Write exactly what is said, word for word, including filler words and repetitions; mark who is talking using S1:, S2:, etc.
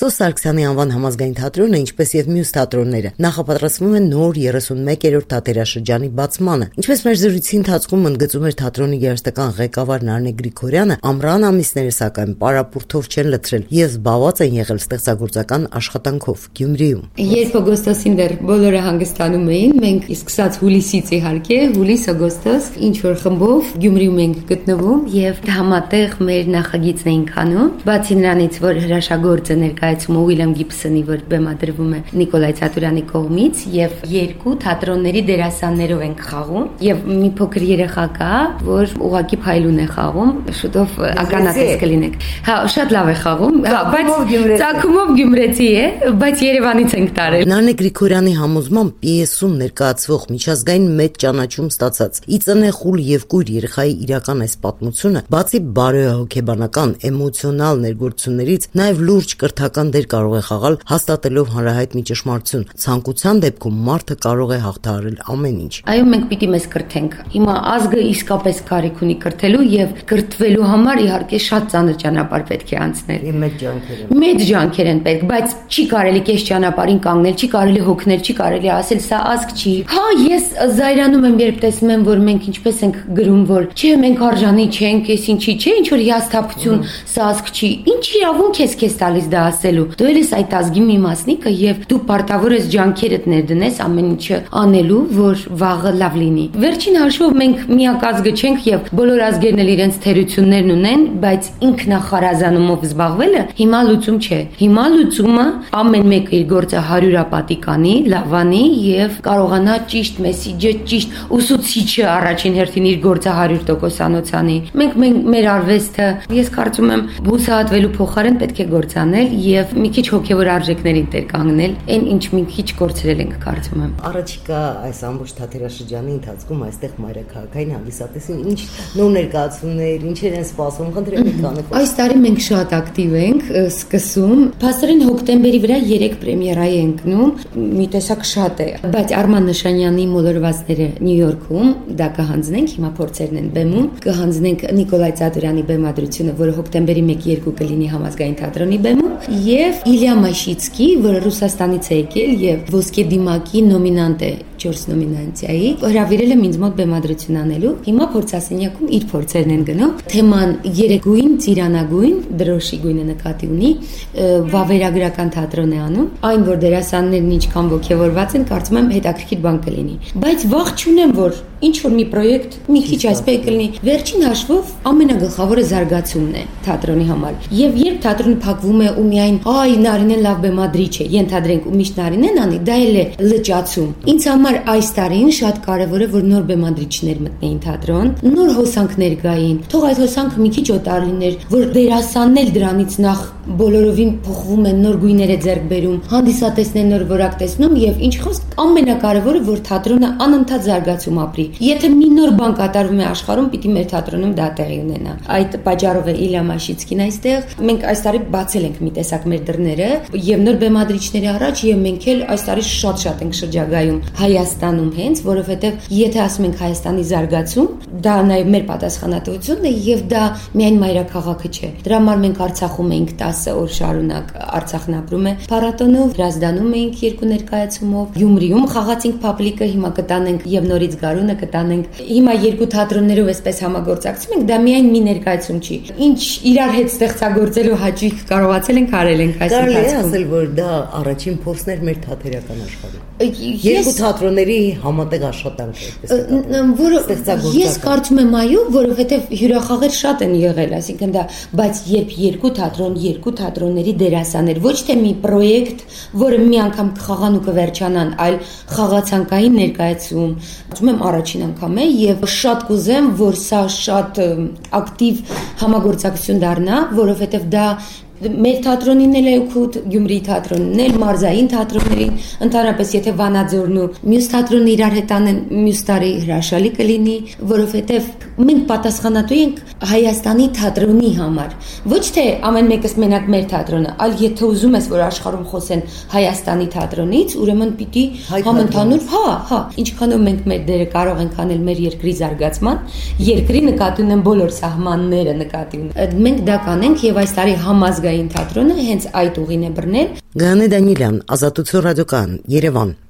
S1: Սոս Սարգսյանի անվան համազգային թատրոնը, ինչպես եւ մյուս թատրոնները, նախապատրաստվում են նոր երեսունմեկերորդ թատերաշրջանի բացմանը։ Ինչպես մեր զրույցի ընթացքում ընդգծում էր թատրոնի գերստական ղեկավար Նարինե Գրիգորյանը, ամռան ամիսները սակայն պարապուրտով չեն լցրել եւ զբաղված են եղել ստեղծագործական աշխատանքով Գյումրիում։
S2: Երբ օգոստոսին դեռ բոլորը հանգստանում էին, մենք սկսած հուլիսից իհարկե, հուլիս-օգոստոս ինչ որ խմբով Գյումրիում ենք գտնվում եւ համատեղ մեր նախագիծն էինք անում։ Բացի նրանից, որ հրաշագործը ներկայացում է Ուիլյամ Գիբսոնի, որ բեմադրվում է Նիկոլայ Ցատուրյանի կողմից, եւ երկու թատրոնների դերասաններով ենք խաղում, եւ մի փոքր երեխա կա, որ ուղակի փայլուն է խաղում, շուտով ականատես կլինեք։ Հա, շատ լավ է խաղում, բայց ծագումով գյումրեցի է, բայց Երևանից ենք տարել։
S1: Նարինե Գրիգորյանի համոզմամբ պիեսում ներկայացվող միջազգային մեծ ճանաչում ստացած ի ծնե խուլ եւ կույր երեխայի իրական այս պատմությունը, բացի բարոյահոգեբանական, էմոցիոնալ ներգործություններից, նաեւ լուրջ կրթական դեր կարող է խաղալ, հաստատելով հանրահայտ մի ճշմարտություն. ցանկության դեպքում մարդը կարող է հաղթահարել ամեն ինչ։
S2: Այո, մենք պիտի մեզ կրթենք։ Հիմա ազգը իսկապես կարիք ունի կրթելու եւ կրթվելու համար իհարկե շատ ծանր ճանապարհ պետք է անցնել։
S1: Եվ մեծ ջանքեր են։
S2: Մեծ ջանքեր են պետք, բայց չի կարելի կես ճանապարհին կանգնել, չի կարելի հոգնել, չի կարելի ասել սա ազգ չի։ Հա, ես զայրանում եմ, երբ տեսնում եմ, որ մենք ինչպես ենք գրում, որ չէ, մենք արժանի չենք, ես ինչի, չէ, ինչ որ հիասթափություն, սա ազգ չի։ Ինչ իրավունք ես քեզ տալիս դա ասելու։ Դու ես այդ ազգի մի մասնիկը եւ դու պարտավոր ես ջանքերդ ներդնես ամեն ինչը անելու, որ վաղը լավ լինի։ Վերջին հաշվով մենք միակ ազգը չենք եւ բոլոր ազգերն էլ իրենց թերություններն ունեն, բայց ինքնախարազանումով զբաղվելը հիմա լուծում չէ։ Հիմա լուծումը ամեն մեկը իր գործը հարյուրապատիկ անի, լավ անի եւ կարողանա ճիշտ մեսիջը, ճիշտ ուսուցիչը առաջին հերթին իր գործը հարյուր տոկոս անոցանի։ Մենք մեր արվեստը, ես կարծում եմ, հուսահատվելու փոխարեն պետք է գործանել եւ մի քիչ հոգեվոր արժեքներին տեր կանգնել, այն ինչ մի քիչ կորցրել ենք, կարծում եմ։
S1: Առաջիկա այս ամբողջ թատերաշրջանի ընթացքում այստեղ մայրաքաղաքային հանդիսատեսին ինչ նոր ներկայացումներ, ինչեր են սպասվում, խնդրեմ եք անեք։
S2: Այս տարի մենք շատ ակտիվ ենք, սկսում, փաստորեն հոկտեմբերի վրա երեք պրեմիերայի ենք գնում, մի տեսակ շատ է, բայց Արման Նշանյանի մոլորվածները Նյու Յորքում, դա կհանձնենք, հիմա փորձերն են բեմում, կհանձնենք Նիկոլայ Ցատուրյանի բեմադրությունը, որը հոկտեմբերի մեկ-երկու կլինի Համազգային թատրոնի բեմում, եւ Իլյա Մաշիցկի, որը Ռուսաստանից է եկել եւ Ոսկե դիմակի նոմինանտ է չորս նոմինացիայի, հրավիրել եմ ինձ մոտ բեմադրություն անելու։ Հիմա փորձասենյակում իր փորձերն են գնում։ Թեման երեկույն, ծիրանագույն, դրոշի գույնը նկատի ունի, վավերագրական թատրոն է անում։ Այն, որ դերասաններն ինչքան ոգևորված են, կարծում եմ հետաքրքիր բան կլինի։ Բայց վաղ չունեմ, որ ինչ որ մի պրոյեկտ մի քիչ այսպես կլինի։ Վերջին հաշվով ամենագլխավորը զարգացումն է թատրոնի համար։ Եվ երբ թատրոնը փակվում է ու միայն այ Նարինեն լավ բեմադրիչ է, ենթադրենք ու միշտ Նարինեն անի, դա էլ է լճացում։ Ինձ համար այս տարին շատ կարևոր է, որ նոր բեմադրիչներ մտնեին թատրոն, նոր հոսանքներ գային։ Թող այդ հոսանքը մի քիչ օտար լիներ, որ դերասանն էլ դրանից նախ բոլորովին փոխվում են, նոր գույներ է ձեռք բերում, հանդիսատեսներ նոր որակ տեսնում եւ ինչ խոսք, ամենակարևորը, որ թատրոնը անընդհատ զարգացում ապրի։ Եթե մի նոր բան կատարվում է աշխարհում, պիտի մեր թատրոնում դա տեղի ունենա։ Այդ պատճառով է Իլյա Մաշիցկին այստեղ։ Մենք այս տարի բացել ենք մի տեսակ մեր դռները եւ նոր բեմադրիչների առաջ եւ մենք էլ այս տարի շատ-շատ ենք շրջագայում Հայաստանում հենց, որովհետեւ եթե ասում ենք Հայաստանի զարգացում, դա նաեւ մեր պատասխանատվությունն է եւ դա միայն մայրաքաղաքը չէ։ Դրա համար մենք Արցախում էինք տասը օր շարունակ, Արցախն ապրում է փառատոնով, Հրազդանում էինք երկու ներկայացումով, Գյումրիում խաղացինք Փափլիկը, հիմա կտանենք եւ նորից Գարունը կտանենք։ Հիմա երկու թատրոններով էսպես համագործակցում ենք, դա միայն մի ներկայացում չի։ Ինչ իրար հետ ստեղծագործելու հաճույք կարողացել ենք արել ենք այս
S1: ընթացքում։ Կարելի է ասել, որ դա առաջին փորձն էր մեր թատերական աշխարհում։ Երկու թատրոնների համատեղ աշխատանք է,
S2: որը ես կարծում եմ այո, որովհետև հյուրախաղեր շատ են եղել, այսինքն դա, բայց երբ երկու թատրոն, երկու թատրոնների դերասաններ, ոչ թե մի պրոյեկտ, որը մի անգամ կխաղան ու կվերջանան, այլ խաղացանկային ներկայացում, ասում եմ առաջին անգամ է եւ շատ կուզեմ, որ սա շատ ակտիվ համագործակցություն դառնա, որովհետև դա մեր թատրոնին էլ է օգուտ, Գյումրիի թատրոնին էլ, մարզային թատրոններին, ընդհանրապես եթե Վանաձորն ու մյուս թատրոնը իրար հետ անեն, մյուս տարի հրաշալի կլինի, որովհետև մենք պատասխանատու ենք Հայաստանի թատրոնի համար։ Ոչ թե ամեն մեկս մենակ մեր թատրոնը, այլ եթե ուզում ես, որ աշխարհում խոսեն Հայաստանի թատրոնից, ուրեմն պիտի համընդհանուր, հա, հա, ինչքանով մենք մեր դերը կարող ենք անել մեր երկրի զարգացման, երկրի նկատի ունեն բոլոր սահմանները նկատի ունեն։ Մենք դա կանենք եւ այս տարի համազգային Օպերային թատրոնը հենց այդ ուղին է բռնել։
S1: Գայանե Դանիելյան, Ազատություն ռադիոկայան, Երևան։